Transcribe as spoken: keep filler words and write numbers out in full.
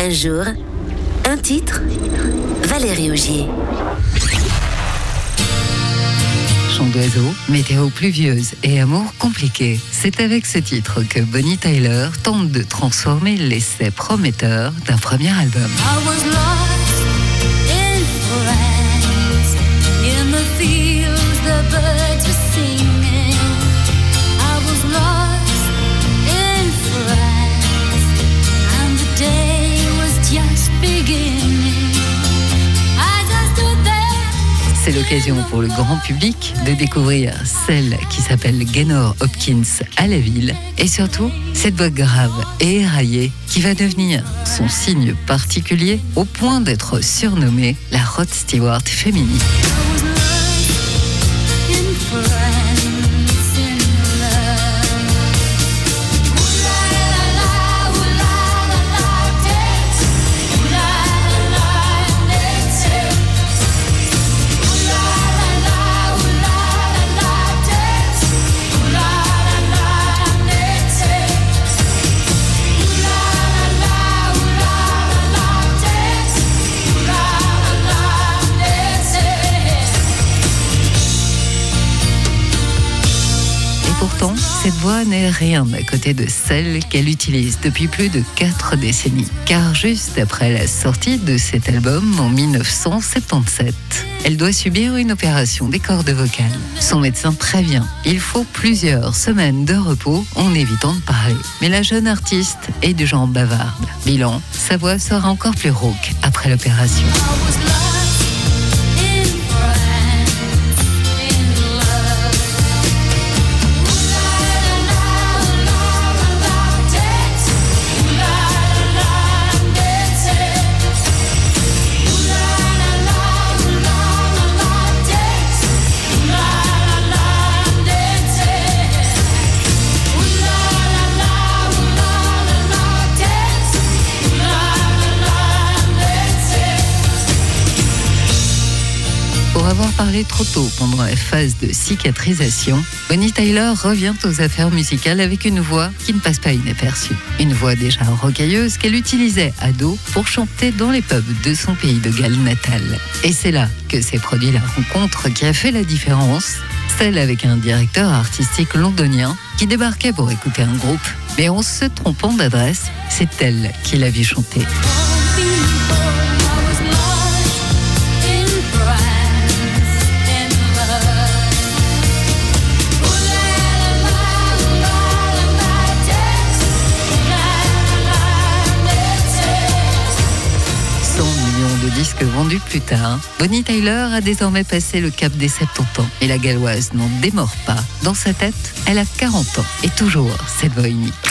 Un jour, un titre, Valérie Augier. Chant d'oiseau, météo pluvieuse et amour compliqué. C'est avec ce titre que Bonnie Tyler tente de transformer l'essai prometteur d'un premier album. I was lost in France, in the fields the birds were singing. I was lost in France, and the day was just beginning. I just stood there. C'est l'occasion pour le grand public de découvrir celle qui s'appelle Gaynor Hopkins à la ville et surtout cette voix grave et éraillée qui va devenir son signe particulier au point d'être surnommée la Rod Stewart féminine. Pourtant, cette voix n'est rien à côté de celle qu'elle utilise depuis plus de quatre décennies. Car juste après la sortie de cet album en dix-neuf cent soixante-dix-sept, elle doit subir une opération des cordes vocales. Son médecin prévient, il faut plusieurs semaines de repos en évitant de parler. Mais la jeune artiste est du genre bavarde. Bilan, sa voix sera encore plus rauque après l'opération. Pour avoir parlé trop tôt pendant la phase de cicatrisation, Bonnie Tyler revient aux affaires musicales avec une voix qui ne passe pas inaperçue. Une voix déjà rocailleuse qu'elle utilisait ado pour chanter dans les pubs de son pays de Galles natal. Et c'est là que s'est produit la rencontre qui a fait la différence, celle avec un directeur artistique londonien qui débarquait pour écouter un groupe. Mais en se trompant d'adresse, c'est elle qui l'a vu chanter. Disques vendus plus tard, Bonnie Tyler a désormais passé le cap des soixante-dix ans. Et la galloise n'en démord pas. Dans sa tête, elle a quarante ans et toujours cette voix unique.